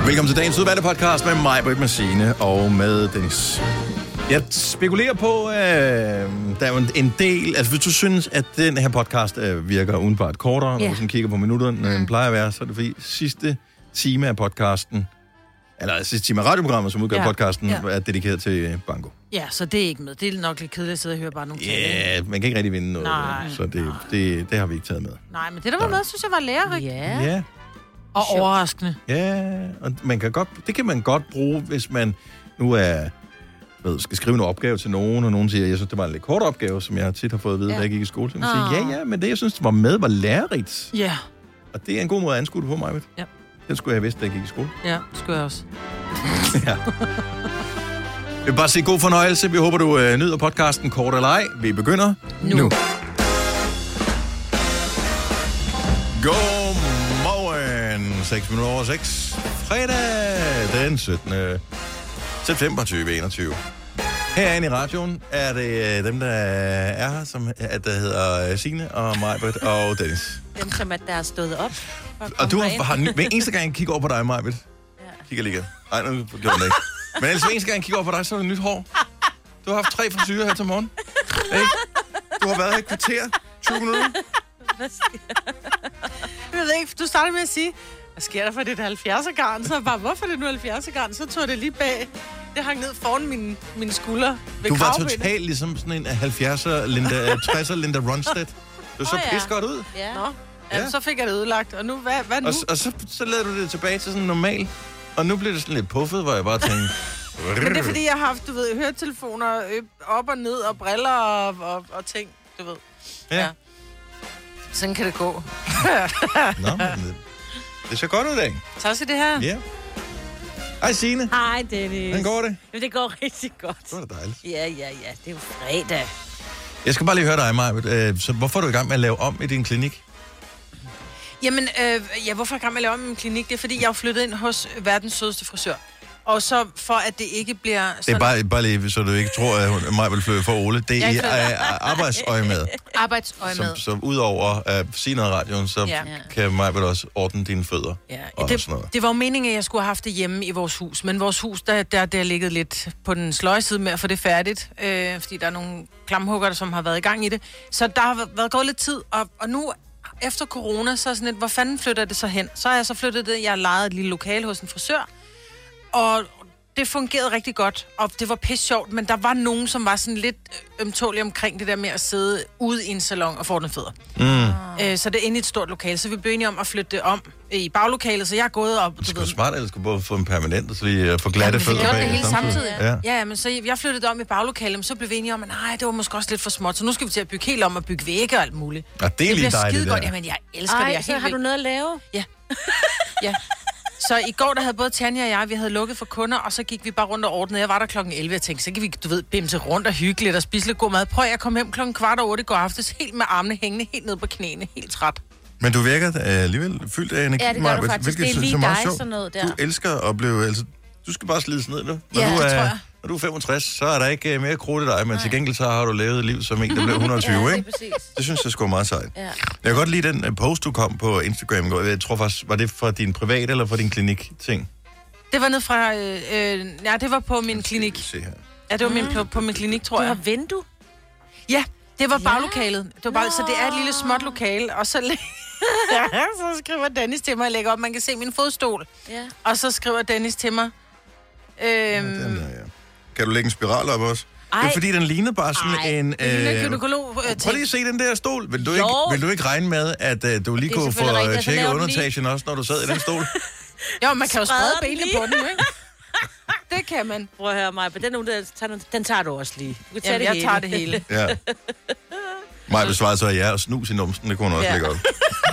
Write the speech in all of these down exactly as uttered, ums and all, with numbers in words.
Velkommen til dagens udvalgte podcast med mig, Britt, med Signe og med Dennis. Jeg spekulerer på, øh, der er jo en del... Altså, hvis du synes, at den her podcast øh, virker udenbart kortere, yeah. når du sådan kigger på minutterne, når den plejer at være, så er det fordi sidste time af podcasten, eller sidste time af radioprogrammet, som udgør ja. podcasten, ja. er dedikeret til banko. Ja, så det er ikke med. Det er nok lidt kedeligt at sidde og høre bare nogle ting. Ja, yeah, man kan ikke rigtig vinde noget. Nej, så det, det, det har vi ikke taget med. Nej, men det der var med, synes jeg var lærerigt. Ja. ja. Og Sjov. overraskende. Ja, og man kan godt, det kan man godt bruge, hvis man nu er, ved, skal skrive en opgave til nogen, og nogen siger, jeg synes, det var en lidt kort opgave, som jeg tit har fået at vide, ja. da jeg gik i skole. Så man siger, ja, ja, men det, jeg synes, var med, var lærerigt. Ja. Og det er en god måde at anskue det på mig, ved. Ja. Den skulle jeg have vidst, da jeg gik i skole. Ja, det skulle jeg også. ja. Jeg vil bare sige god fornøjelse. Vi håber, du øh, nyder podcasten kort eller ej. Vi begynder nu. nu. Godmorgen. seks minutter over seks. Fredag den syttende september tyve enogtyve. Herinde i radioen er det dem, der er her, som at der hedder Signe og Majbert og Dennis. Dem, som at der er stået op. Og du har, har hver eneste gang, jeg kigger over på dig, Majbert. Ja. Kigger lige. Nej, nu gjorde det ikke. Men ellers hver eneste gang, jeg kigger over på dig, så er det nyt hår. Du har haft tre frisyrer her til morgen. Ikke? Du har været her i kvarter. tyve minutter. Hvad sker Jeg ved ikke, du startede med at sige, hvad sker der for det halvfjerdser-garn? Så bare, hvorfor er det nu halvfjerdser-garn? Så tog det lige bag. Det hang ned foran mine, mine skuldre ved Du var totalt ligesom sådan en halvfjerdser, Linda, tresser Linda Ronstadt. Du så oh, ja. pis godt ud. Ja. Nå, ja. Ja, så fik jeg det ødelagt. Og nu, hvad, hvad nu? Og, og så, så lavede du det tilbage til sådan normal. Og nu bliver det sådan lidt puffet, hvor jeg bare tænkte... Men det er fordi, jeg har haft, du ved, høretelefoner op og ned og briller og, og, og ting, du ved. Ja. ja. Sådan kan det gå. Nå, men det ser godt ud i dag. Tak skal det her. Ja. Hej Signe. Hej Dennis. Hvordan går det? Jo, det går rigtig godt. Det var da dejligt. Ja, ja, ja. Det er jo fredag. Jeg skal bare lige høre dig, Maja. Så hvorfor er du i gang med at lave om i din klinik? Jamen, øh, ja, hvorfor er jeg i gang med at lave om i min klinik? Det er, fordi jeg er flyttet ind hos verdens sødeste frisør. Og så for, at det ikke bliver... Sådan... Det er bare, bare lige, så du ikke tror, at mig vil flytte for Ole. Det er arbejdsøje med. Arbejdsøje med. Så, så udover at sige noget i radioen, så ja. kan mig vel også ordne dine fødder. Ja. Og det, sådan noget. Det var jo meningen, at jeg skulle have haft det hjemme i vores hus. Men vores hus, der, der, der er ligget lidt på den sløje side med at få det færdigt. Øh, fordi der er nogle klamhugger, som har været i gang i det. Så der har været gået lidt tid. Og, og nu... Efter corona, så er sådan lidt, hvor fanden flytter det så hen? Så har jeg så flyttet det, jeg har lejet et lille lokale hos en frisør, og det fungerede rigtig godt, og det var pisse sjovt, men der var nogen, som var sådan lidt ømtålige omkring det der med at sidde ude i en salon og få den fødder. Mm. Øh, så det er inde i et stort lokale, så vi blev enige om at flytte det om i baglokalet, så jeg er gået op... Det skulle smart, eller skulle både få en permanent, og så lige få glatte ja, fødder bag. Ja, det hele samtidig. Ja. ja, ja, men så jeg flyttede det om i baglokalet, men så blev vi enige om, at nej, det var måske også lidt for småt, så nu skal vi til at bygge helt om og bygge vægge og alt muligt. Ja, det er lige dejligt, det. Jamen, jeg elsker Ej, det. Jeg så har væk. du noget at lave? Ja. ja. Så i går, der havde både Tanja og jeg, vi havde lukket for kunder, og så gik vi bare rundt og ordnede. Jeg var der klokken elleve, jeg tænkte, så kan vi, du ved, bimse rundt og hygge lidt og spise lidt god mad. Prøv at jeg kom hjem klokken kvart over otte i går aftes, helt med armene hængende, helt ned på knæene, helt træt. Men du virker uh, alligevel fyldt af energi. Ja, det gør du faktisk. Det er lige dig, sådan noget der. Du elsker at blive... Altså, du skal bare slides ned nu. Når ja, du det er, tror jeg. Når du er femogtres, så er der ikke mere krudt i dig, men Nej. til gengæld så har du levet et liv som en, der blev et hundrede og tyve, ja, ikke? Præcis. Det synes jeg sgu er meget sejt. Ja. Jeg kan godt lide den post, du kom på Instagram. Jeg tror faktisk, var det fra din private eller fra din klinik-ting? Det var ned fra... Øh, øh, ja, det var på min klinik. Se her. Ja, det var min, på, på min klinik, tror du jeg. Du har vindue? Ja, det var baglokalet. Det var bare, så det er et lille småt lokale, og så... ja, så skriver Dennis til mig, jeg lægger op, man kan se min fodstol. Ja. Og så skriver Dennis til mig... Øhm, ja, den der, ja. Kan du lægge en spiral op også? Ej. Det er fordi, den ligner bare sådan Ej. en... Øh, gynekolog, øh, prøv lige at se den der stol. Vil du, ikke, vil du ikke regne med, at uh, du lige kunne få tjekket undertagen også, når du sad i den stol? Jo, man kan jo sprede benene på den, ikke? Det kan man. Prøv at høre mig, men den, den, den tager du også lige. Du kan tage Jamen, det jeg hele. tager det hele. Ja. Maja besvarede så, at ja, og snus i numsen, det kunne hun også ja. lægge op.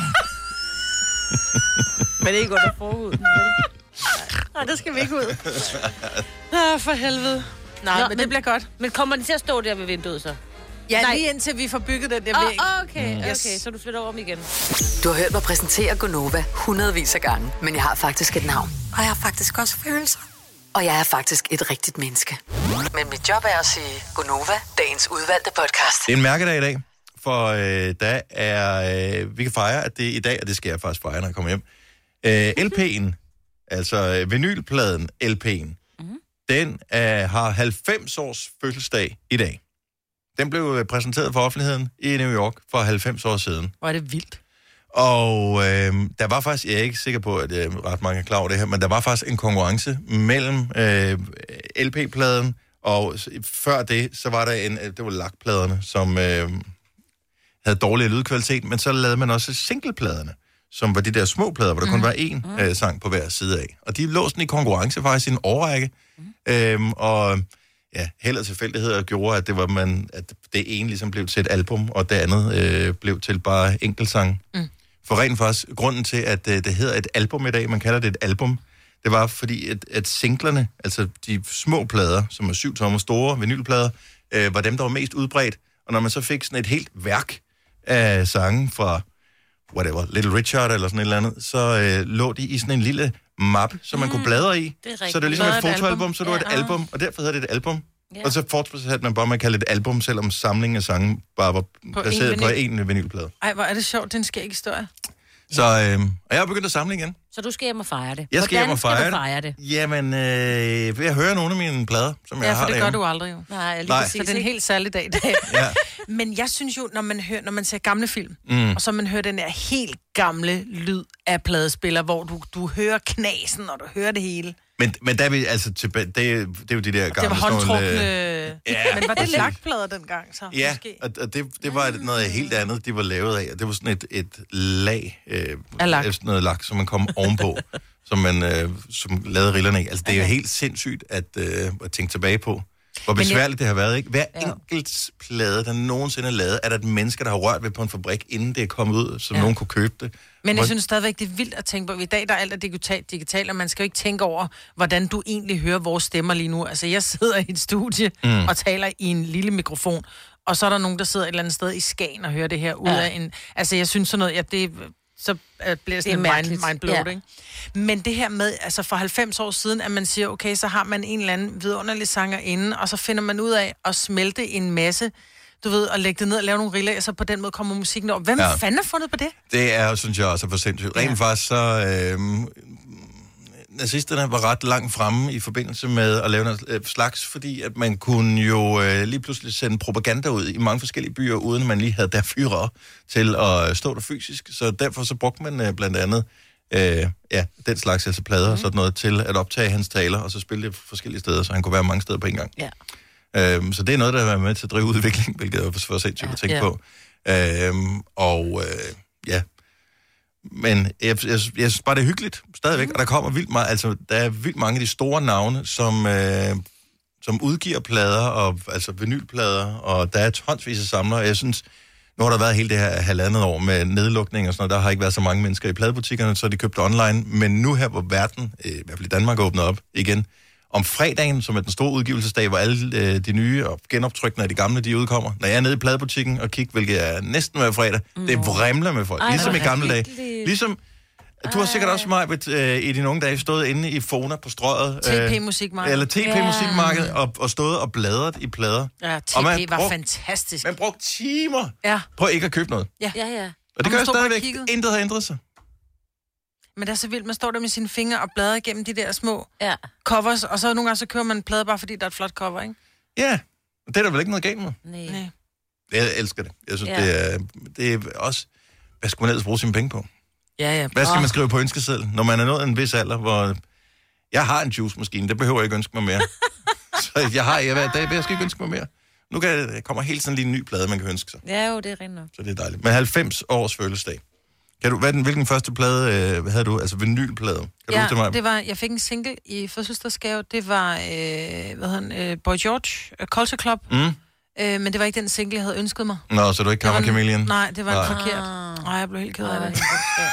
Men det er ikke godt at forhuden. Nej, det skal vi ikke ud. Nå, for helvede. Nej, Nå, men, men det bliver godt. Men kommer den til at stå der ved vinduet så? Ja, Nej. lige indtil vi får bygget den der oh, væg. Okay, mm. okay, så du flytter over om igen. Du har hørt mig præsentere Gonova hundredvis af gange, men jeg har faktisk et navn. Og jeg har faktisk også følelser. Og jeg er faktisk et rigtigt menneske. Men mit job er at sige Gonova, dagens udvalgte podcast. Det er en mærkedag i dag, for øh, der er, øh, vi kan fejre, at det er i dag, og det skal jeg faktisk fejre, når jeg kommer hjem. Øh, L P'en altså vinylpladen, L P'en, mm-hmm. den øh, har halvfems års fødselsdag i dag. Den blev præsenteret for offentligheden i New York for halvfems år siden. Hvor er det vildt. Og øh, der var faktisk, jeg er ikke sikker på, at øh, ret mange er klar over det her, men der var faktisk en konkurrence mellem øh, L P-pladen, og før det, så var der en, det var lakpladerne, som øh, havde dårlig lydkvalitet, men så lavede man også singlepladerne, som var de der små plader, hvor der mm. kun var én øh, sang på hver side af. Og de lå sådan i konkurrence faktisk i en årrække, mm. øhm, og ja, held og tilfældigheder gjorde, at det var man, at det ene ligesom blev til et album, og det andet øh, blev til bare enkeltsang. Mm. For rent faktisk, grunden til, at øh, det hedder et album i dag, man kalder det et album, det var fordi, at, at singlerne, altså de små plader, som er syv tommer store vinylplader, øh, var dem, der var mest udbredt. Og når man så fik sådan et helt værk af sange fra whatever, Little Richard eller sådan et eller andet, så øh, lå de i sådan en lille mappe, som man mm, kunne bladre i. Det så det er ligesom et fotoalbum, så det var et ja. album, og derfor hedder det et album. Ja. Og så fortsat man bare med at kalde det et album, selvom samlingen af sange bare var på placeret en på en vinylplade. Ej, hvor er det sjovt, det er en skæg historie. Så, øh, og jeg har begyndt at samle igen. Så du skal hjem og fejre det. Jeg skal hjem og fejre, fejre det? Jamen, øh, jeg hører nogle af mine plader, som ja, jeg har Ja, for det gør du aldrig jo. Nej, lige Nej. præcis. Så det er en helt særlig dag. Ja. Men jeg synes jo, når man, hører, når man ser gamle film, mm. og så man hører den der helt gamle lyd af pladespiller, hvor du, du hører knasen, og du hører det hele. Men, men der er vi altså tilbage, det, det er jo de der gamle... Det var håndtrukne... Ja, men var det lakplader dengang så? Ja, måske? og det, det var noget helt andet, de var lavet af. Det var sådan et, et lag, øh, af lak. Sådan noget lak, som man kom ovenpå, som man øh, som lavede rillerne af. Altså, det er jo okay. helt sindssygt at, øh, at tænke tilbage på, hvor besværligt jeg... det har været, ikke? Hver ja. enkelt plade, der nogensinde er lavet, er der et menneske, der har rørt ved på en fabrik, inden det er kommet ud, så ja. nogen kunne købe det. Men jeg hvor... synes stadigvæk, det er vildt at tænke på. I dag der er alt er digitalt, digitalt, og man skal jo ikke tænke over, hvordan du egentlig hører vores stemmer lige nu. Altså, jeg sidder i et studie mm. og taler i en lille mikrofon, og så er der nogen, der sidder et eller andet sted i Skagen og hører det her ud ja. af en... Altså, jeg synes sådan noget... Ja, det så bliver det sådan mind, mindblowing. Ja. Ikke? Men det her med, altså for halvfems år siden, at man siger, okay, så har man en eller anden vidunderlig sanger inde, og så finder man ud af at smelte en masse, du ved, og lægge det ned og lave nogle riller, og så på den måde kommer musikken over. Hvem ja. fanden har fundet på det? Det er, synes jeg også, for sindssygt. Rent ja. faktisk så... Øh, nazisterne var ret langt fremme i forbindelse med at lave noget slags, fordi at man kunne jo øh, lige pludselig sende propaganda ud i mange forskellige byer, uden at man lige havde der fyre til at stå der fysisk. Så derfor så brugte man øh, blandt andet øh, ja, den slags altså plader mm. og sådan noget til at optage hans taler, og så spille det forskellige steder, så han kunne være mange steder på en gang. Ja. Øhm, så det er noget, der har været med til at drive udvikling, hvilket er for sindssygt at tænke ja. på. Øhm, og øh, ja... Men jeg, jeg, jeg synes bare, det er hyggeligt stadigvæk, mm. og der kommer vildt meget, altså der er vildt mange af de store navne, som, øh, som udgiver plader, og, altså vinylplader, og der er tonsvis af samlere, og jeg synes, nu har der været hele det her halvandet år med nedlukning og sådan noget, der har ikke været så mange mennesker i pladebutikkerne, så de købt online, men nu her, hvor verden, i hvert fald i Danmark, åbner op igen, om fredagen, som er den store udgivelsesdag, hvor alle øh, de nye og genoptrykkene af de gamle, de udkommer. Når jeg er nede i pladebutikken og kigger, hvilket er næsten hver fredag, mm. det vrimler med folk. Ej, ligesom i gamle dage. Ligesom, du har sikkert også, Majbet, øh, i dine unge dage stået inde i Fona på Strøget. T P-musikmarked. Eller T P-musikmarked, og, og stået og bladret i plader. Ja, T P var brug, fantastisk. Man brugte timer ja. på ikke at købe noget. Ja, ja, ja. Og det gør stadigvæk. Intet har ændret sig. Men det er så vildt, man står der med sine fingre og bladrer igennem de der små ja. covers, og så nogle gange så kører man en plade bare fordi der er et flot cover, ikke? Ja, det er der vel ikke noget galt med. Nej. Jeg elsker det. Jeg synes, ja. det, er, det er også... Hvad skal man ellers bruge sine penge på? Ja, ja. Hvad skal man skrive på ønskeseddel, når man er nået en vis alder, hvor... Jeg har en juice-maskine, det behøver jeg ikke ønske mig mere. Så jeg har jeg hver dag, jeg skal ikke ønske mig mere. Nu kan jeg, kommer helt sådan lige en ny plade, man kan ønske sig. Ja, jo, det er rent nok. Så det er dejligt. Men halvfems års fødselsdag. Kan du, hvad den, hvilken første plade øh, havde du? Altså vinylplade? Kan ja, du huske det, mig? det var, jeg fik en single i fødselsdagsgave. Det var, øh, hvad hedder han, øh, Boy George, uh, Culture Club. Mm. Øh, men det var ikke den single, jeg havde ønsket mig. Nå, så du ikke Kammer Chameleon? Nej, det var nej. en forkert. Nej, jeg blev helt ked af det.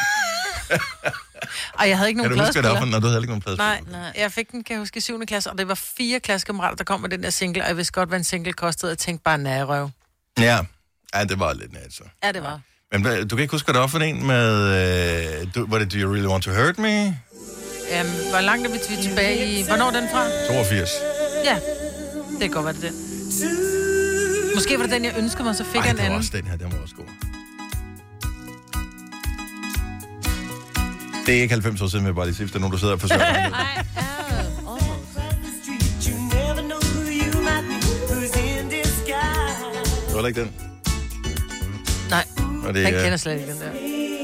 Og jeg havde ikke nogen pladespiller. Kan du huske, når du havde ikke nogen pladespiller? Nej, nej, jeg fik den, kan jeg huske, i syvende klasse, og det var fire klassekammerater, der kom med den der single, og jeg vidste godt, hvad en single kostede, og jeg tænkte bare, nej, røv. Ja, ja det var lidt nært, så. Ja, det var. Men du kan ikke huske, hvad det var for en med... Øh, du, var det Do You Really Want To Hurt Me? Jamen, hvor langt er vi tilbage i... Hvornår er den fra? toogfirs. Ja, det kan godt være det den. Måske var det den, jeg ønskede mig, så fik Ej, jeg en anden. Ej, det var også den her, den var også god. Det er ikke halvfems år siden, vil jeg bare lige sige, hvis der er nogen, der sidder og forsøger. Nej, Det var ikke den. Nej, og det, den uh... kender slet ikke den der.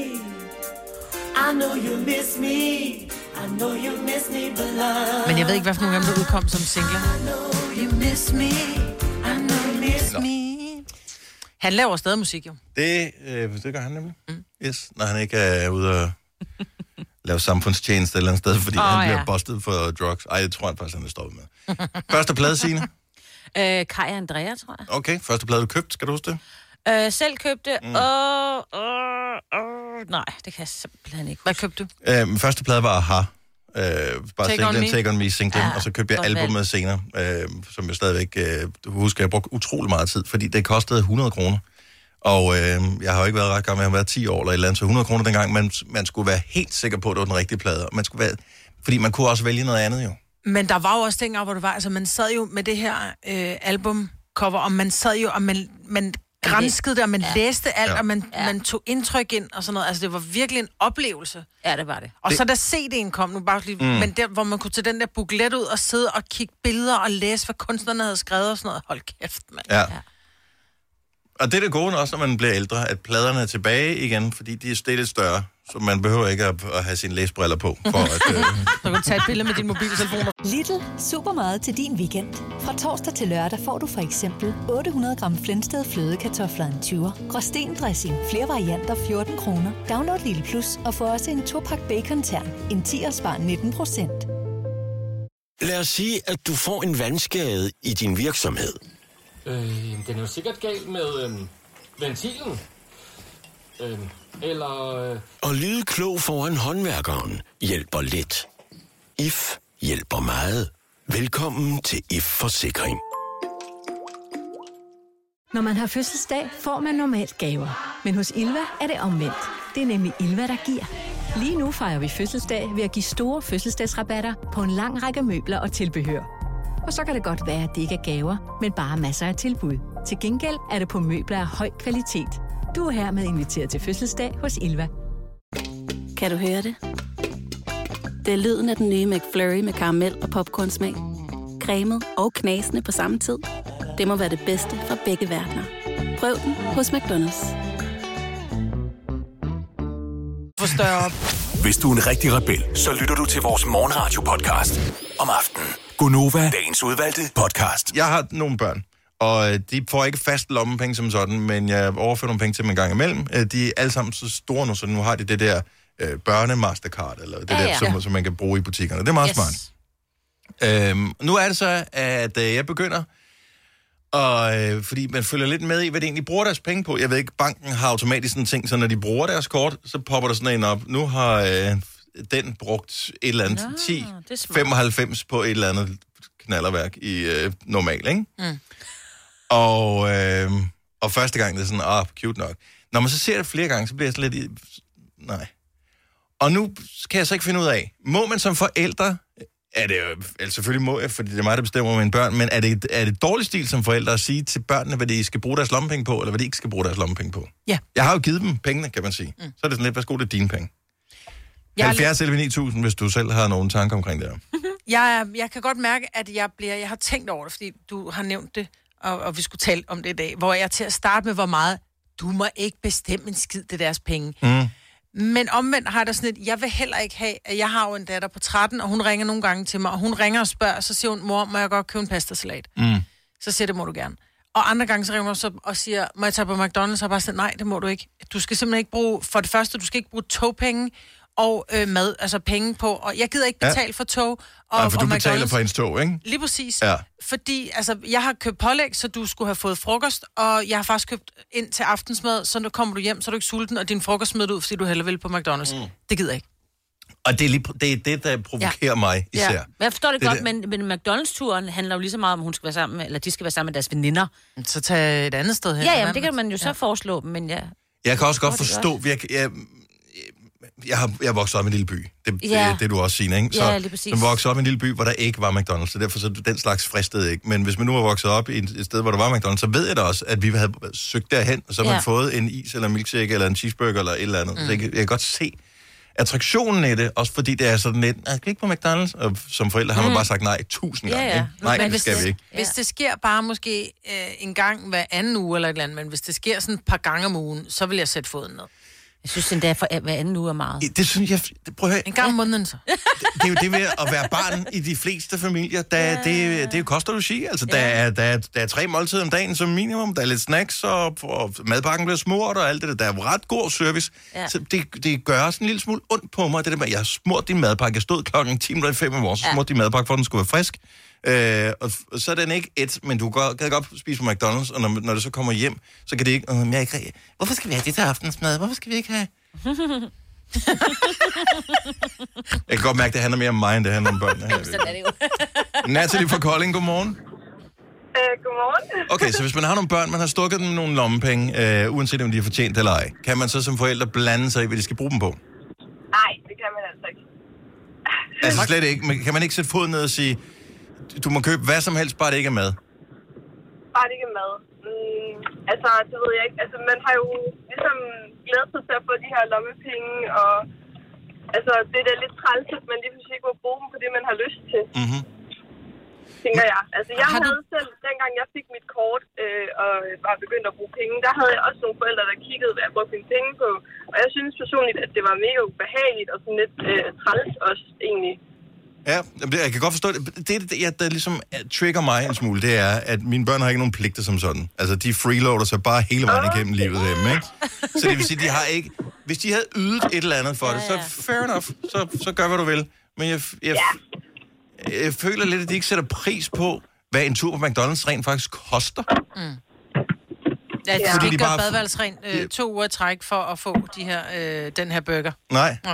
Men jeg ved ikke, hvad for nogle af dem, der udkom som singler. You miss me, I know you miss me. Han laver stadig musik, jo. Det, øh, det gør han nemlig. Mm. Yes, når han ikke er ude og lave samfundstjeneste et eller andet sted, fordi oh, han bliver ja. bustet for drugs. Ej, jeg tror han faktisk, han er stoppet med. Første plade, Signe? Øh, Kaj Andrea, tror jeg. Okay, første plade du købt, skal du huske det? Øh, selv købte, mm. og... Øh, øh, nej, det kan jeg simpelthen ikke. Hvad købte du? Øh, første plade var Aha. Øh, bare Take singlen, on Take On Me, singlen, Ja, og så købte jeg albumet senere, øh, som jeg stadigvæk øh, husker, jeg brugte utrolig meget tid, fordi det kostede hundrede kroner. Og øh, jeg har jo ikke været ret gammel, jeg har været ti år eller et eller andet, så hundrede kroner dengang, man, man skulle være helt sikker på, at det var den rigtige plade. Man skulle være, fordi man kunne også vælge noget andet jo. Men der var jo også dengang, hvor det var, altså man sad jo med det her øh, albumcover, og man sad jo, og man, man granskede det, og man ja. læste alt, ja. og man, ja. man tog indtryk ind og sådan noget. Altså det var virkelig en oplevelse. Ja, det var det. Og det... så da C D'en kom, nu bare lige, mm. men der, hvor man kunne tage den der buklet ud og sidde og kigge billeder og læse, hvad kunstnerne havde skrevet og sådan noget. Hold kæft, mand. Ja. ja. Og det er det gode også, når man bliver ældre, at pladerne er tilbage igen, fordi de er lidt større, så man behøver ikke at, at have sine læsbriller på. For at, øh... Så kan du tage et billede med din mobiltelefon. Lidl. Super meget til din weekend. Fra torsdag til lørdag får du for eksempel otte hundrede gram Flensted flødekartofler en tyver, Gråsten dressing, flere varianter fjorten kroner. Download Lidl Plus og få også en to-pakke bacon-tern, en tier spar nitten procent. Lad os sige, at du får en vandskade i din virksomhed. Øh, den er jo sikkert galt med øh, ventilen. Øh, eller... Øh... Og lyde klog foran håndværkeren hjælper lidt. I F hjælper meget. Velkommen til I F Forsikring. Når man har fødselsdag, får man normalt gaver. Men hos Ilva er det omvendt. Det er nemlig Ilva, der giver. Lige nu fejrer vi fødselsdag ved at give store fødselsdagsrabatter på en lang række møbler og tilbehør. Og så kan det godt være, at det ikke er gaver, men bare masser af tilbud. Til gengæld er det på møbler af høj kvalitet. Du er hermed inviteret til fødselsdag hos Ilva. Kan du høre det? Det er lyden af den nye McFlurry med karamel og popcornsmag. Cremet og knasende på samme tid. Det må være det bedste fra begge verdener. Prøv den hos McDonald's. Forstør op. Hvis du er en rigtig rebel, så lytter du til vores morgenradio-podcast om aftenen. Gonova, dagens udvalgte podcast. Jeg har nogle børn, og de får ikke fast lommepenge som sådan, men jeg overfører nogle penge til dem en gang imellem. De er alle sammen så store nu, så nu har de det der øh, børne-mastercard, eller det ja, der, ja. Som, som man kan bruge i butikkerne. Det er meget yes. smart. Øhm, nu er det så, at øh, jeg begynder, og, øh, fordi man følger lidt med i, hvad de egentlig bruger deres penge på. Jeg ved ikke, banken har automatisk sådan en ting, så når de bruger deres kort, så popper der sådan en op. Nu har øh, den brugt et eller andet, Nå, ti femoghalvfems på et eller andet knallerværk i øh, normal, ikke? Mm. Og, øh, og første gang, det er sådan, ah, cute nok. Når man så ser det flere gange, så bliver jeg sådan lidt, nej. Og nu kan jeg så ikke finde ud af, må man som forældre, er det jo, altså selvfølgelig må jeg, fordi det er mig, der bestemmer mine børn, men er det, er det dårlig stil som forældre at sige til børnene, hvad de skal bruge deres lommepenge på, eller hvad de ikke skal bruge deres lommepenge på? Ja. Jeg har jo givet dem pengene, kan man sige. Mm. Så er det sådan lidt, værsgo, det er dine penge. halvfjerds eller ni tusind, hvis du selv har nogle tanker omkring det her. jeg, jeg kan godt mærke, at jeg bliver, jeg har tænkt over det, fordi du har nævnt det, og, og vi skulle tale om det i dag, hvor jeg til at starte med, hvor meget, du må ikke bestemme en skid, det deres penge. Mm. Men omvendt har der sådan et, jeg vil heller ikke have, at jeg har jo en datter på tretten, og hun ringer nogle gange til mig, og hun ringer og spørger, og så siger hun, mor, må jeg godt købe en pastasalat? Mm. Så siger det må du gerne. Og andre gange så ringer hun så og siger, må jeg tage på McDonald's? Og bare siger, nej, det må du ikke. Du skal simpelthen ikke bruge, for det første, du skal ikke bruge togpenge, og øh, mad, altså penge på, og jeg gider ikke betale ja. for tog. Og, ja, for og du betaler McDonald's. for ens tog, ikke? Lige præcis. Ja. Fordi, altså, jeg har købt pålæg, så du skulle have fået frokost, og jeg har faktisk købt ind til aftensmad, så nu kommer du hjem, så er du ikke sulten, og din frokost smider ud, fordi du hellere vil på McDonald's. Mm. Det gider jeg ikke. Og det er, lige, det er det, der provokerer ja. mig især. Ja. Jeg forstår det, det godt, det. men, men McDonald's-turen handler jo lige så meget om, at hun skal være sammen med, eller de skal være sammen med deres veninder. Så tag et andet sted hen. Ja, jamen, det kan man jo så ja. foreslå, men ja. Jeg kan også godt forstå, jeg, jeg, jeg har jeg vokset op i en lille by. Det, ja. det, det du også siger, ikke? Så, ja, lige præcis. Så vokset op i en lille by, hvor der ikke var McDonald's, så derfor så den slags fristede ikke. Men hvis man nu har vokset op i et sted, hvor der var McDonald's, så ved jeg da også, at vi havde søgt derhen, og så har ja. man fået en is, eller en milkshake, eller en cheeseburger, eller et eller andet. Mm. Så jeg, jeg kan godt se, attraktionen i det, også fordi det er sådan lidt, jeg skal ikke på McDonald's, og som forældre har man bare sagt nej tusind Ja, gange. ja. Ikke? Nej, Men det skal hvis, vi ikke. Hvis det sker bare måske øh, en gang hver anden uge eller et eller andet, men hvis det sker sådan et par gange om ugen, så vil jeg sætte foden ned. Jeg synes endda, for hver anden uge er meget. Det synes jeg... Det, prøv at høre. En gang om måneden så. Det, det er jo det ved at være barn i de fleste familier. Der, ja. det, det er jo kost og logi. Altså, der, ja. er, der, er, der er tre måltider om dagen som minimum. Der er lidt snacks, og, og madpakken bliver smurt og alt det der. Der er jo ret god service. Ja. Så det, det gør også en lille smule ondt på mig. Det der med, jeg har smurt din madpakke. Jeg stod klokken ti minutter i fem i morges, så smurte din madpakke, for at den skulle være frisk. Øh, og, og så er den ikke et, men du kan, kan godt spise på McDonald's, og når, når det så kommer hjem, så kan det ikke... Øh, jeg ikke hvorfor skal vi have det til aftensmad? Hvorfor skal vi ikke have... Jeg kan godt mærke, det handler mere om mig, end det handler om børnene her. Sådan er det jo. Natalie fra Kolding, godmorgen. Øh, godmorgen. Okay, så hvis man har nogle børn, man har stukket dem nogle lommepenge, øh, uanset om de har fortjent eller ej, kan man så som forældre blande sig i, hvad de skal bruge dem på? Nej, det kan man altså ikke. Altså slet ikke. Men kan man ikke sætte foden ned og sige, du må købe hvad som helst, bare det ikke er mad? Bare det ikke er mad. Mm, altså, det ved jeg ikke. Altså, man har jo ligesom glædet sig til at få de her lommepenge, og altså, det er da lidt træls, at man lige pludselig ikke må bruge dem på det, man har lyst til. Mm-hmm. Tænker jeg. Altså, jeg Har du... havde selv, dengang jeg fik mit kort, øh, og var begyndt at bruge penge, der havde jeg også nogle forældre, der kiggede, hvad jeg brugte mine penge på. Og jeg synes personligt, at det var mega ubehageligt, og sådan lidt øh, træls også, egentlig. Ja, jeg kan godt forstå det. Det, det der ligesom trigger mig en smule, det er, at mine børn har ikke nogen pligter som sådan. Altså, de freeloader sig bare hele vejen igennem livet hjemme, ikke? Så det vil sige, de har ikke... Hvis de havde ydet et eller andet for det, så fair enough, så, så gør, hvad du vil. Men jeg, jeg, jeg føler lidt, at de ikke sætter pris på, hvad en tur på McDonald's rent faktisk koster. Mm. Ja, de skal ikke gøre badeværelsesrent øh, to uger i træk for at få de her, øh, den her burger. Nej. Ja.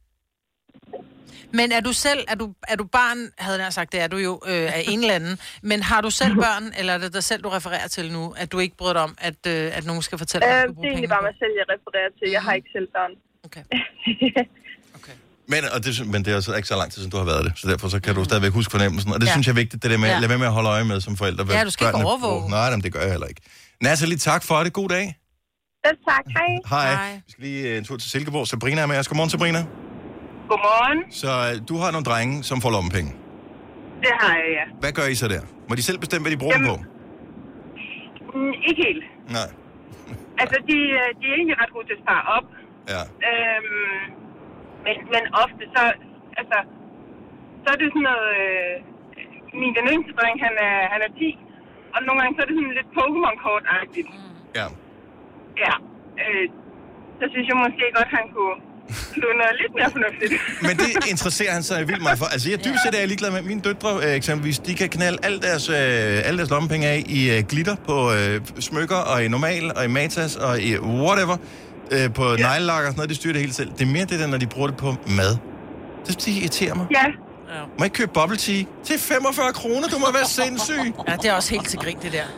Men er du selv, er du, er du barn, havde jeg sagt, det er du jo, øh, af en eller anden, men har du selv børn, eller er det dig selv, du refererer til nu, at du ikke bryder dig om, at, øh, at nogen skal fortælle dig, Øh, at det du er bruger egentlig penge bare på? mig selv, jeg refererer til. Jeg har ikke selv børn. Okay. Okay. Men, og det, men det er altså ikke så lang tid, siden du har været det, så derfor så kan du stadigvæk huske fornemmelsen. Og det Ja. synes jeg er vigtigt, det der med, Ja. lad være med at holde øje med som forældre. Ja, du skal ikke overvåge. Nej, jamen, det gør jeg heller ikke. Natalie, tak for det. God dag. Selv tak. Hej. Hej. Hej. Vi skal lige uh, en tur til Silkeborg. Sabrina er med os. Godmorgen, Sabrina. Godmorgen. Så uh, du har nogle drenge, som får lommepenge. Det har jeg, ja. Hvad gør I så der? Må de selv bestemme, hvad de bruger Jamen, dem på? Mm, ikke helt. Nej. Altså, de, de er egentlig ret gode til at spare op. Ja. Øhm, men, men ofte så, altså, så er det sådan noget, øh, min den yngste dreng, han er, han er ti, og nogle gange så er det sådan lidt Pokémon-kort-agtigt. Ja. Ja. Øh, så synes jeg måske godt, han kunne blive noget lidt mere fornuftigt. Men det interesserer han sig vildt meget for. Altså, jeg dybest set er jeg ligeglad med mine døtre, øh, eksempelvis. De kan knalde alle deres, øh, alle deres lommepenge af i øh, glitter på øh, smykker, og i normal, og i matas, og i whatever. Øh, på ja. neglelak og sådan noget, de styrer det helt selv. Det er mere det der, når de bruger det på mad. Det, det irriterer mig. Ja. Må jeg ikke købe bubble tea til femogfyrre kroner? Du må være sindssyg. Ja, det er også helt til grin, det der.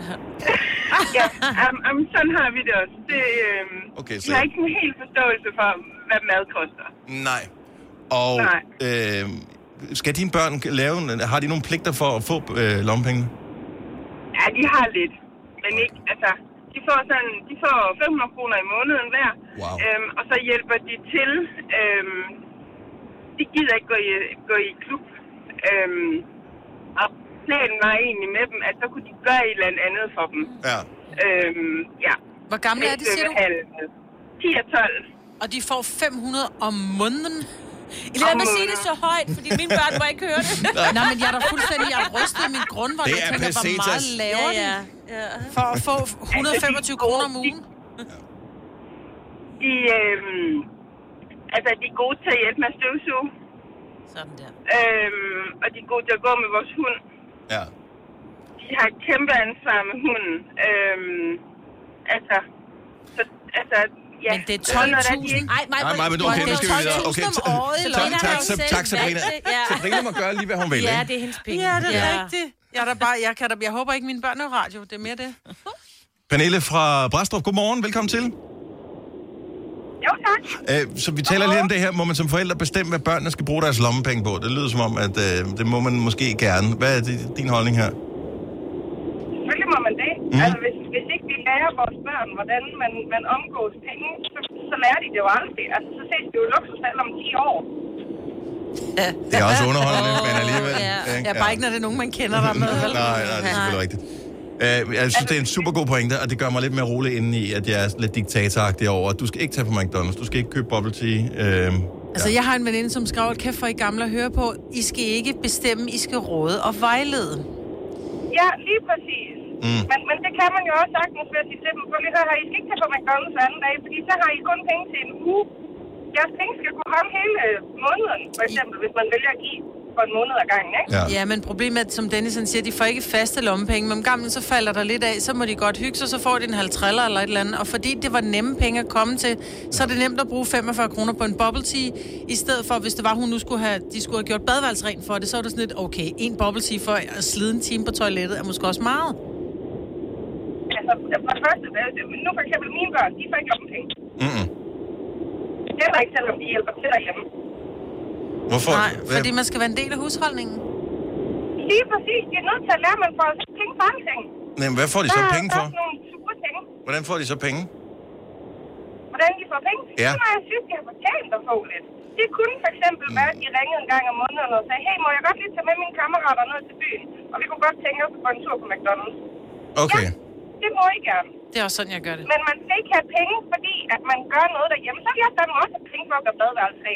Ja, um, um, sådan har vi det også. Det, øhm, okay, så... Jeg har ikke en helt forståelse for, hvad mad koster. Nej. Og Nej. Øh, skal dine børn lave... Har de nogle pligter for at få øh, lommepenge? Ja, de har lidt. Men ikke, altså... De får sådan, de får fem hundrede kroner i måneden hver, wow. øhm, og så hjælper de til. Øhm, de gider ikke gå i, gå i klub. Øhm, og planen var egentlig med dem, at så kunne de gøre et eller andet for dem. Ja. Øhm, ja. Hvor gamle er de, siger du? ti og tolv. Og de får fem hundrede om måneden? I lader mig sige det så højt, fordi mine børn må ikke høre det. Nej, men jeg er da fuldstændig, jeg har rystet i min grundvold. Det er jeg tænker, hvor meget laver ja, ja. ja. For at få et hundrede og femogtyve altså, kroner om ugen? De, øhm, altså, de er gode til at hjælpe med at støvsuge. Sådan der. Øhm, og de er gode til at gå med vores hund. Ja. De har et kæmpe ansvar med hunden. Øhm, altså, så, altså, ja. Men det er tolv tusind. Ej, mig, Nej, men okay, nu skal vi videre. Okay, tak, tak, tak, Sabrina. Sabrina må gøre lige, hvad hun vil. Ja, det er hendes penge. Ja, det er rigtigt. Jeg, er bare, jeg, kan da, jeg håber ikke, mine børn er radio. Det er mere det. Pernille fra Brædstrup, godmorgen. Velkommen til. Jo, tak. Øh, så vi taler lidt om det her. Må man som forældre bestemme, hvad børnene skal bruge deres lommepenge på? Det lyder som om, at øh, det må man måske gerne. Hvad er det, din holdning her? Selvfølgelig må man det. Mm. Altså, hvis, hvis ikke vi lærer vores børn, hvordan man, man omgås penge, så, så lærer de det jo aldrig. Altså, så ses det jo luksusfald om ti år. Ja. Det er også underholdende, men alligevel. Ja, ja bare ikke, når det er nogen, man kender der med. Vel? Nej, nej, det er selvfølgelig rigtigt. Uh, jeg synes, det er en super god pointe, og det gør mig lidt mere rolig indeni, at jeg er lidt diktatoragtig over. Du skal ikke tage på McDonald's, du skal ikke købe bubble tea. Uh, altså, ja. Jeg har en veninde, som skrev, at kæft for I gamle at høre på, I skal ikke bestemme, I skal råde og vejlede. Ja, lige præcis. Mm. Men, men det kan man jo også sagtens ved at sige til dem, for lige her, I skal ikke tage på McDonald's hver anden dag, fordi så har I kun penge til en uge. Jeres penge skal kunne komme hele måneden, for eksempel, hvis man vælger at give for en måned ad gangen, ikke? Ja, ja, men problemet er, som Dennis han siger, de får ikke faste lommepenge, men om gamlen så falder der lidt af, så må de godt hygge sig, så får de en halv triller eller et eller andet, og fordi det var nemme penge at komme til, så er det nemt at bruge femogfyrre kroner på en bubble tea, i stedet for, hvis det var, hun nu skulle have, de skulle have gjort badeværelsesren for det, så er det sådan lidt, okay, en bubble tea for at slide en time på toilettet er måske også meget. Altså, for det første, nu for eksempel mine børn, de får ikke lommepenge. Mm-mm. Det er ikke, selvom de hjælper til derhjemme. Hvorfor? Nej, fordi man skal være en del af husholdningen. Lige præcis. De er nødt til at lære, at man får penge for alting. Nej, men hvad får de så der, penge for? Der er nogle super penge. Hvordan får de så penge? Hvordan de får penge? Ja. Så når jeg synes, de har fortjent at få lidt. Det kunne for eksempel være, at de ringede en gang om måneden og sagde, hey, må jeg godt lige tage med mine kammerater ned til byen? Og vi kunne godt tænke os på en tur på McDonald's. Okay. Ja, det må I gerne. Det er også sådan, jeg gør det. Men man skal ikke have penge, fordi at man gør noget derhjemme. Så vil jeg fandme også have penge for at gøre badeværelsesren.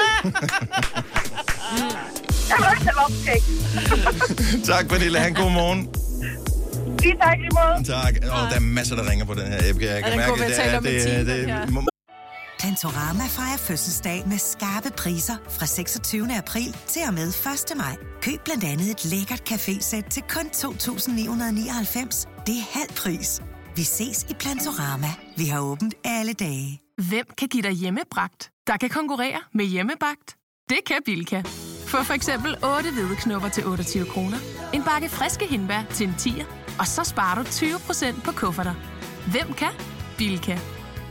Jeg vil også have lopskæg. Tak, Pernille. Ha' en god morgen. Lige tak, lige måde. Tak. Åh, der er masser, der ringer på den her. Jeg kan, jeg kan mærke, at det er... Det, det, det, Plantorama fejrer fødselsdag med skarpe priser fra seksogtyvende april til og med første maj. Køb blandt andet et lækkert cafésæt til kun to tusind ni hundrede nioghalvfems. Det er halv pris. Vi ses i Plantorama. Vi har åbent alle dage. Hvem kan give dig hjemmebragt, der kan konkurrere med hjemmebagt? Det kan Bilka. Få for eksempel otte hvedeknupper til otteogtyve kroner, en bakke friske hindbær til en tier, og så sparer du tyve procent på kufferter. Hvem kan? Bilka.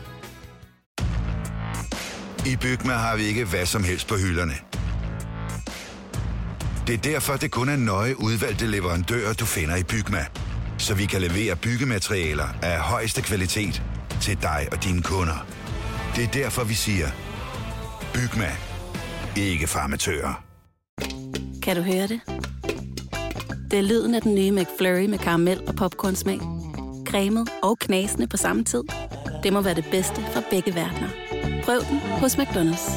I Bygma har vi ikke hvad som helst på hylderne. Det er derfor, det kun er nøje udvalgte leverandører, du finder i Bygma. Så vi kan levere byggematerialer af højeste kvalitet til dig og dine kunder. Det er derfor, vi siger, Bygma. Ikke farmatører. Kan du høre det? Det er lyden af den nye McFlurry med karamel og popcornsmag. Cremet og knasende på samme tid. Det må være det bedste fra begge verdener. Prøv den hos McDonald's.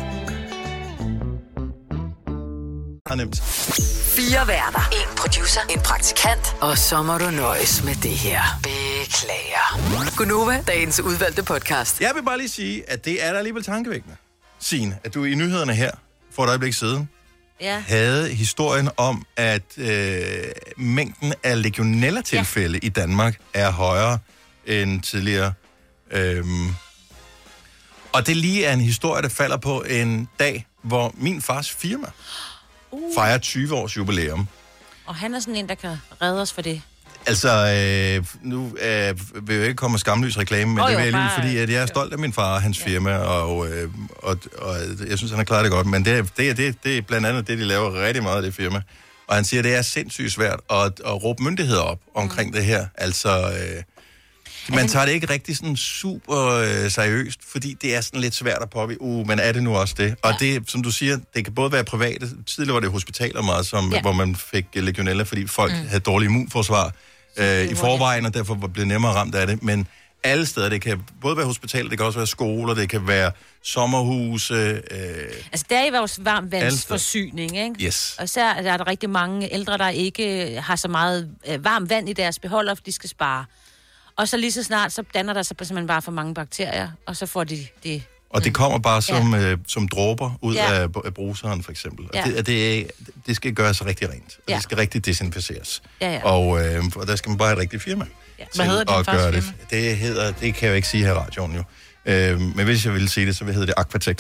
Har nemt. Fire værter. En producer. En praktikant. Og så må du nøjes med det her. Beklager. Gunova, dagens udvalgte podcast. Jeg vil bare lige sige, at det er da alligevel tankevækkende, Signe, at du i nyhederne her, for et øjeblik siden, ja. havde historien om, at øh, mængden af legionella-tilfælde ja. i Danmark er højere end tidligere. Øhm, og det lige er en historie, der falder på en dag, hvor min fars firma uh. fejrer tyve års jubilæum. Og han er sådan en, der kan redde os for det. Altså, øh, nu øh, vil jeg ikke komme med skamløs reklame, men oh, det vil jeg lige, fordi at jeg er stolt af min far og hans ja. firma, og, øh, og, og jeg synes, han har klaret det godt. Men det, det, det, det er blandt andet det, de laver rigtig meget af det firma. Og han siger, at det er sindssygt svært at, at råbe myndigheder op omkring mm. det her. Altså, øh, man tager det ikke rigtig sådan super øh, seriøst, fordi det er sådan lidt svært at påvise. Uh, men er det nu også det? Og ja. det, som du siger, det kan både være private. Tidligere var det hospitaler meget, som, ja. hvor man fik legionella, fordi folk mm. havde dårlig immunforsvar øh, i forvejen, og derfor blev nemmere ramt af det. Men alle steder, det kan både være hospitaler, det kan også være skoler, det kan være sommerhuse. Øh, altså, der er i vores varmvandsforsyning, ikke? Yes. Og så er der rigtig mange ældre, der ikke har så meget øh, varmt vand i deres beholder, for de skal spare. Og så lige så snart, så danner der sig simpelthen bare for mange bakterier, og så får de det. Og det kommer bare som, ja. øh, som dråber ud ja. af, af bruseren, for eksempel. Og ja. det, det, det skal gøres rigtig rent. Og ja. det skal rigtig desinficeres. Ja, ja. Og, øh, og der skal man bare have et rigtigt firma. Ja. Hvad hedder det første firma? Det. det hedder, det kan jeg jo ikke sige her i radioen jo. Øh, men hvis jeg ville sige det, så hedder det Aquatex.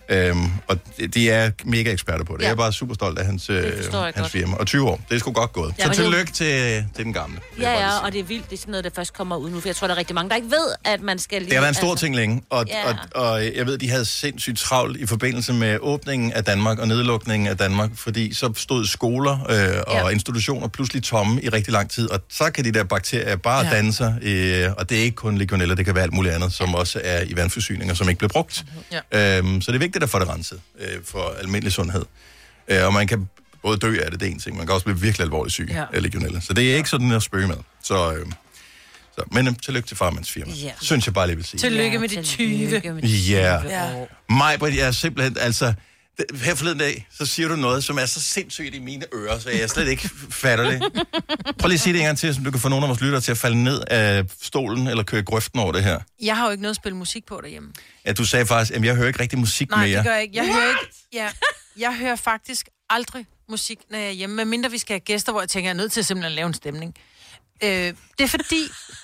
Øhm, og de er mega eksperter på det. Ja. Jeg er bare super stolt af hans, øh, hans godt. firma. Og tyve år, det er sgu godt gået. Ja, Så men tillykke det- til, til den gamle. Ja, ja, og det er vildt, det er sådan noget, der først kommer ud nu, for jeg tror, der er rigtig mange, der ikke ved, at man skal lige... Det har været en stor ting længe, og, Ja. og, og jeg ved, de havde sindssygt travlt i forbindelse med åbningen af Danmark og nedlukningen af Danmark, fordi så stod skoler øh, og Ja. institutioner pludselig tomme i rigtig lang tid, og så kan de der bakterier bare Ja. ja. danne sig, øh, og det er ikke kun legionella, det kan være alt muligt andet, som også er i vandforsyninger, som ikke bliver brugt. Ja. Øhm, så det er vigtigt at få det renset øh, for almindelig sundhed. Øh, og man kan både dø af det, det er en ting, man kan også blive virkelig alvorligt syg Ja. af legionella. Så det er ikke sådan at spøge med. Så, øh, så, men øh, tillykke til farmands firma. Ja. Synes jeg bare lige vil sige. Tillykke ja, med de tyve. Ja. Ja. Majbrit, jeg er simpelthen, altså, det- her forleden dag, så siger du noget, som er så sindssygt i mine ører, så jeg slet ikke fatter det. Prøv lige at sige det en gang til, så du kan få nogle af vores lyttere til at falde ned af stolen, eller køre i grøften over det her. Jeg har jo ikke noget at spille musik på derhjemme. Ja, du sagde faktisk, at jeg hører ikke rigtig musik Nej, mere. det gør jeg ikke. Jeg hører ikke. Ja, jeg hører faktisk aldrig musik, når jeg er hjemme, medmindre vi skal have gæster, hvor jeg tænker, jeg er nødt til simpelthen at lave en stemning. Øh, det er fordi...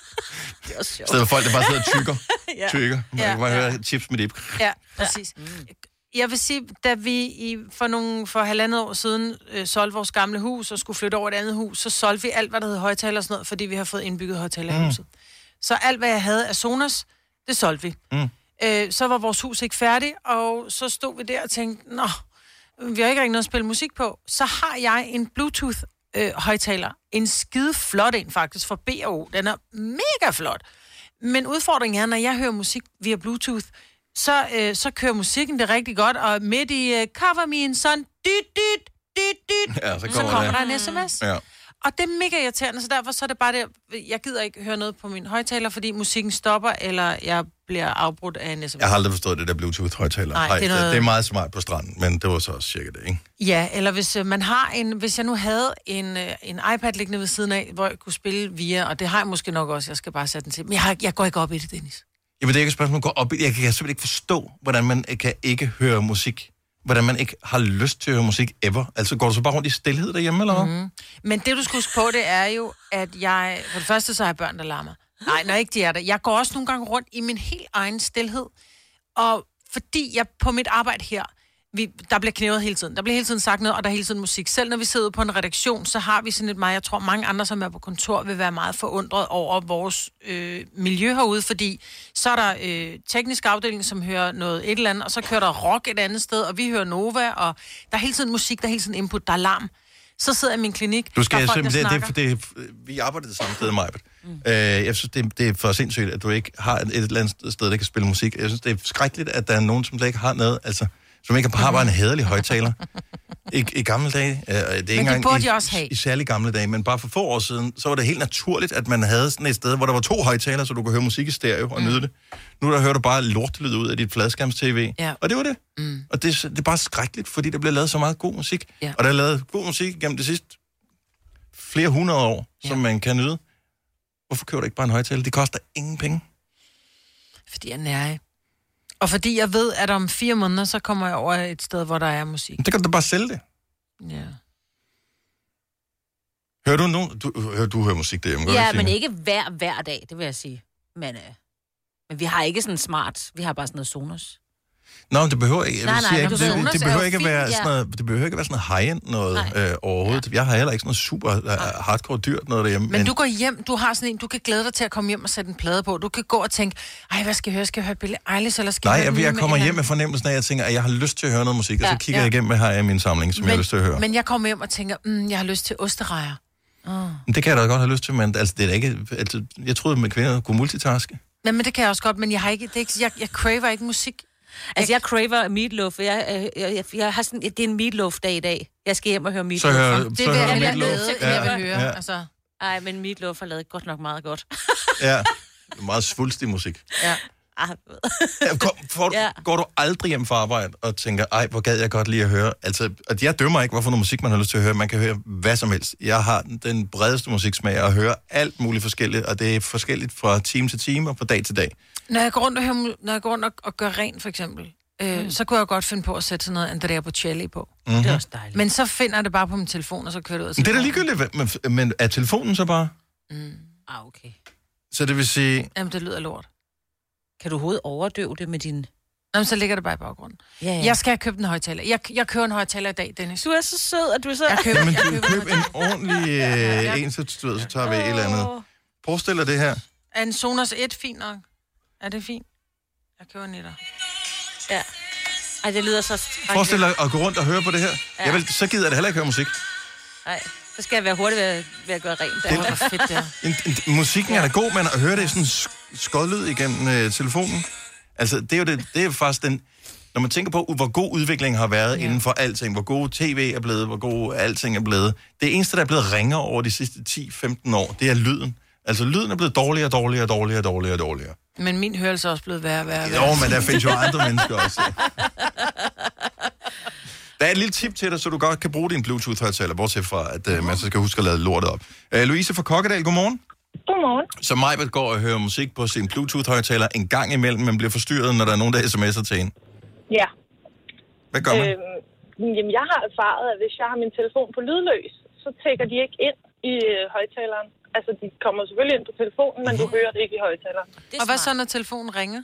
det er også I stedet for folk, der bare sidder og tykker. Ja. Tykker. Man Ja, kan bare ja. høre chips med dip. Ja, præcis. Mm. Jeg vil sige, da vi i, for, nogle, for halvandet år siden øh, solgte vores gamle hus og skulle flytte over et andet hus, så solgte vi alt, hvad der hed højtaler og sådan noget, fordi vi har fået indbygget højtaler i Mm. huset. Så alt, hvad jeg havde af Sonos, det solgte vi. Mm. Øh, så var vores hus ikke færdigt, og så stod vi der og tænkte, nå, vi har ikke rigtig noget at spille musik på. Så har jeg en Bluetooth-højtaler. En skide flot en faktisk fra B og O. Den er mega flot. Men udfordringen er, når jeg hører musik via Bluetooth, så, øh, så kører musikken det rigtig godt, og midt i øh, Cover Me in Sun, dyt, dyt, dyt, dyt, Ja, så så kommer, kommer det. der en sms. Ja. Og det er mega irriterende, så derfor så er det bare det, jeg gider ikke høre noget på min højtaler, fordi musikken stopper, eller jeg bliver afbrudt af en sms. Jeg har aldrig forstået det der Bluetooth-højtaler. Nej, Nej, det er det, noget- det er meget smart på stranden, men det var så også cirka det, ikke? Ja, eller hvis øh, man har en, hvis jeg nu havde en, øh, en iPad liggende ved siden af, hvor jeg kunne spille via, og det har jeg måske nok også, jeg skal bare sætte den til. Men jeg, har, jeg går ikke op i det, Dennis. Jamen, det er ikke et spørgsmål, at gå op i. Jeg kan simpelthen ikke forstå, hvordan man kan ikke høre musik. Hvordan man ikke har lyst til at høre musik ever. Altså, går du så bare rundt i stilhed derhjemme, eller hvad? Mm. Men det, du skal huske på, det er jo, at jeg... For det første, så har jeg børn, der larmer. Nej, når ikke de er der. Jeg går også nogle gange rundt i min helt egen stilhed. Og fordi jeg på mit arbejde her... Vi, der bliver knævet hele tiden. Der bliver hele tiden sagt noget, og der er hele tiden musik. Selv når vi sidder på en redaktion, så har vi sådan et meget... Jeg tror, mange andre, som er på kontor, vil være meget forundret over vores øh, miljø herude, fordi så er der øh, teknisk afdeling, som hører noget et eller andet, og så kører der rock et andet sted, og vi hører Nova, og der er hele tiden musik, der er hele tiden input, der er larm. Så sidder jeg i min klinik, Du skal der er folk, der simpelthen... Det, snakker. det, det, vi arbejder det samme sted, Majbert. Mm. Øh, jeg synes, det, det er for sindssygt, at du ikke har et, et eller andet sted, der kan spille musik. Jeg synes, det er skrækkeligt, at der er nogen, som slet ikke har noget... Altså, som ikke har bare en hæderlig højtaler. I, I gamle dage, øh, det er ikke engang burde i, de også have. i særlig gamle dage, men bare for få år siden, så var det helt naturligt, at man havde sådan et sted, hvor der var to højtalere, så du kunne høre musik i stereo og mm. nyde det. Nu der hører du bare lortelyd ud af dit fladskærms-tv, Ja. og det var det. Mm. Og det, det er bare skrækkeligt, fordi der bliver lavet så meget god musik. Ja. Og der er lavet god musik gennem de sidste flere hundrede år, ja. som man kan nyde. Hvorfor køber du ikke bare en højtaler? Det koster ingen penge. Fordi jeg er nær. Og fordi jeg ved, at om fire måneder, så kommer jeg over et sted, hvor der er musik. Det kan du da bare sælge det. Ja. Hører du nogen? Du, hører, du hører musik derhjemme, gør du Ja, ikke, men Signe? ikke hver, hver dag, det vil jeg sige. Men, øh, men vi har ikke sådan smart. Vi har bare sådan noget Sonos. Nå, men det behøver ikke, jeg Nej, vil nej, sige, men ikke, du det, Sonos det, er behøver jo ikke at fint, være ja. sådan noget, det behøver ikke at være sådan noget high-end noget øh, overhovedet. Jeg har heller ikke sådan noget super uh, hardcore dyrt noget derhjemme. Men du går hjem, du har sådan en, du kan glæde dig til at komme hjem og sætte en plade på. Du kan gå og tænke, ej, hvad skal jeg høre? Skal jeg høre Billie Eilish, eller skal Nej, jeg høre jeg, jeg noget kommer med hjem en med fornemmelsen af, at jeg tænker, at jeg har lyst til at høre noget musik, og Ja, så kigger ja. jeg igennem, hvad har jeg i min samling, som men, jeg har lyst til at høre. Men jeg kommer hjem og tænker, mm, jeg har lyst til osterejer. Oh. Men det kan jeg da godt have lyst til, men altså, det er da ikke, altså, jeg troede, at kvinder kunne multitaske. Men, men det kan jeg også godt, men jeg har ikke, det er ikke, jeg, jeg craver ikke musik. Altså, jeg craver meatloaf. Jeg, jeg, jeg, jeg, jeg har sådan, det er en meatloaf-dag i dag. Jeg skal hjem og høre Så meatloaf. hører, Det så vil hører jeg jeg hellere Meatloaf. lede, end jeg vil høre. Ja, Altså, Ej, men meatloaf har lavet godt nok meget godt. ja. Meget svulstig musik. ja. Ah, Ja, går, får du, Ja. går du aldrig hjem fra arbejde og tænker, ej, hvor gad jeg godt lige at høre. Altså, at jeg dømmer ikke, hvorfor noget musik man har lyst til at høre. Man kan høre hvad som helst. Jeg har den bredeste musiksmag og hører alt muligt forskelligt, og det er forskelligt fra time til time og fra dag til dag. Når jeg går rundt og, hører, mu- når jeg går rundt og, og gør rent, for eksempel, øh, mm. så kunne jeg godt finde på at sætte sådan noget Andrea Bocelli på. Mm-hmm. det er også dejligt. Men så finder jeg det bare på min telefon, og så kører det ud af Men det er da telefonen. ligegyldigt, men, men er telefonen så bare? Mm. Ah, okay. Så det vil sige, Jamen, det lyder lort. Kan du overhovedet overdøve det med din... Nå, så ligger det bare i baggrunden. Ja, ja. Jeg skal have købt en højtaler. Jeg, jeg køber en højtaler i dag, Dennis. Du er så sød, at du er så... Jeg køber, Jamen, jeg du køber køb en ordentlig øh, en, så, du ved, så tager vi et eller andet. Forestil dig det her. Er en Sonos et fint nok? Er det fint? Jeg køber en etter. Ja. Ej, det lyder så... Forestil dig at gå rundt og høre på det her. Ja. Jeg vil, så gider jeg det heller ikke høre musik. Nej, så skal jeg være hurtig ved, ved at gøre rent. Det- Det var fedt, det er. En, en, musikken er da god, men at høre det i sådan en sk- skodlyd igennem øh, telefonen. Altså, det er jo det, det er faktisk den... Når man tænker på, hvor god udvikling har været ja. inden for alting, hvor god tv er blevet, hvor god alting er blevet. Det eneste, der er blevet ringere over de sidste ti femten år, det er lyden. Altså, lyden er blevet dårligere, dårligere, dårligere, dårligere, dårligere. Men min hørelse er også blevet værre, værre, værre. Jo, men der findes jo andre mennesker også. Der er et lille tip til dig, så du godt kan bruge din Bluetooth-højttaler, bortset fra, at uh, man så skal huske at lade lortet op. Uh, Louise fra Kokkedal, godmorgen. Godmorgen. Så Majbert går og hører musik på sin Bluetooth-højttaler en gang imellem, men bliver forstyrret, når der er nogen, der sms'er til en. Ja. Hvad gør man? Øhm, jamen, jeg har erfaret, at hvis jeg har min telefon på lydløs, så tækker de ikke ind i øh, højtaleren. Altså, de kommer selvfølgelig ind på telefonen, men du hører det ikke i højtaleren. Og hvad så, når telefonen ringer?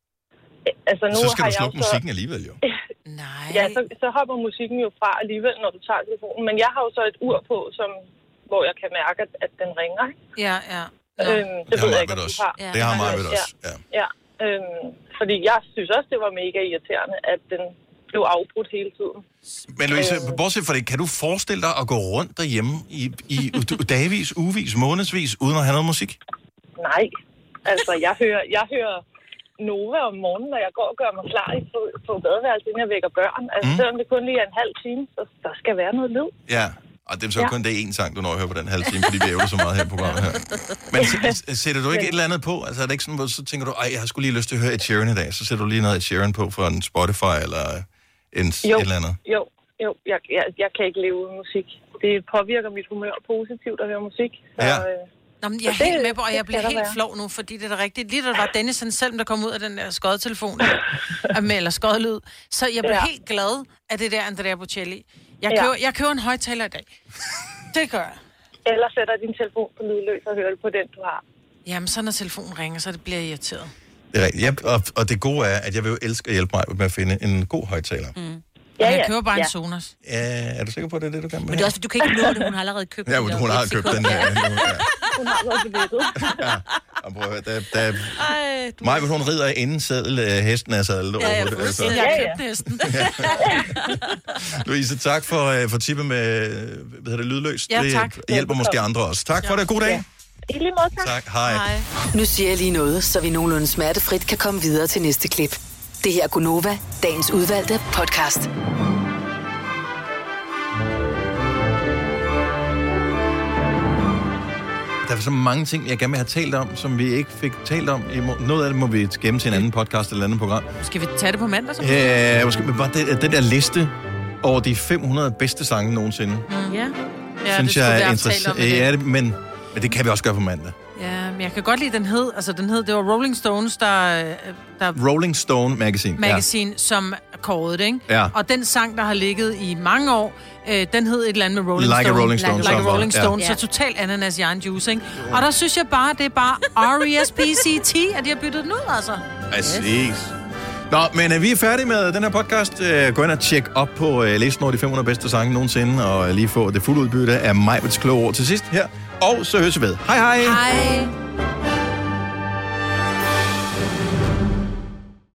Altså, nu Så skal har du jeg slukke jo så... musikken alligevel, jo. Nej. Ja, så, så hopper musikken jo fra alligevel, når du tager telefonen. Men jeg har jo så et ur på, som, hvor jeg kan mærke, at, at den ringer. Ikke? Ja, ja. Øhm, det, Det har ved jeg ikke, Majbert om du også. har. Ja, det har Majbert også, ja. Ja, øhm, fordi jeg synes også, det var mega irriterende, at den blev afbrudt hele tiden. Men Louise, bortset fra det, kan du forestille dig at gå rundt derhjemme i, i dagvis, ugevis, månedsvis, uden at have noget musik? Nej, altså jeg hører, jeg hører Nova om morgenen, når jeg går og gør mig klar på, på badeværelset, inden jeg vækker børn. Altså mm. selvom det kun lige er en halv time, så der skal være noget lyd. Ja, og det er så ja. kun det er én sang, du når at høre på den halve time, fordi vi ævler så meget her i programmet her. Men s- sætter du ikke et eller andet på? Altså er det ikke sådan, hvor så tænker du, ej, jeg har sgu lige lyst til at høre Ed Sheeran i dag, så sætter du lige noget Ed Sheeran på fra en Spotify eller en Jo, et eller andet. jo, jo. Jeg, jeg, jeg kan ikke leve uden musik. Det påvirker mit humør positivt at høre musik. Så, Ja. øh, Nå, men jeg er så det- helt med på, og jeg det bliver kan der helt være. flov nu, fordi det er da rigtigt. Lige da det var Dennis han selv, der kom ud af den der skodtelefon, eller skodlyd, så jeg blev Ja. helt glad af det der Andrea Bocelli. Jeg Ja. køber, jeg køber en højtaler i dag. Det gør jeg. Eller sætter din telefon på lydløs og hører på den, du har. Jamen, så når telefonen ringer, så det bliver jeg irriteret. Det er rigtigt. Jeg, og, og det gode er, at jeg vil jo elske at hjælpe mig med at finde en god højtaler. Mm. Ja, jeg køber bare ja. en Sonos. Ja, er du sikker på, at det er det, du kan med? Men det er også, du kan ikke nå det, hun har allerede købt Ja, den. hun, der hun har et købt sekund. den her. Nu, ja. Hun har noget på nettet. Ja. Og prøv at høre, der, der, Ej, du... Maja, hun rider inden sadel, øh, hesten er sadlet Ja, ja, over på det. Altså. Jeg har købt næsten. Louise, tak for, øh, for tippet med øh, hvad hedder det, lydløst. Ja, Det tak. hjælper måske andre også. Tak for det. God dag. Ja. I lige måde, tak. Tak. Hej. Hej. Nu siger jeg lige noget, så vi nogenlunde smertefrit kan komme videre til næste klip. Det her er Gunova, dagens udvalgte podcast. Der er så mange ting, jeg gerne vil have talt om, som vi ikke fik talt om. I må- Noget af det må vi gemme til en anden podcast eller et andet program. Skal vi tage det på mandag? Så? Ja, måske men bare det, den der liste over de fem hundrede bedste sange nogensinde, Mm. Ja. Ja, synes det skulle jeg vi er have talt om i interessant. dag. Ja, det, men, men det kan vi også gøre på mandag. Ja, men jeg kan godt lide, den hed, altså den hed, det var Rolling Stones, der, der Rolling Stone Magazine. Magazine, ja. som kårede det, ikke? Ja. Og den sang, der har ligget i mange år, øh, den hed et eller andet med Rolling Like a Stone. Rolling Stone, Like, like som a Rolling var- Stone, ja. så totalt ananas i egen juice, ikke? Og der synes jeg bare, det er bare R E S P C T, at de har byttet den ud, altså. Præcis. Nå, men er vi er færdige med den her podcast. Uh, gå ind og tjek op på uh, listen over de fem hundrede bedste sange nogensinde, og uh, lige få det fulde udbytte af Majbets kloge ord til sidst her. Og så høres vi ved. Hej hej! Hej.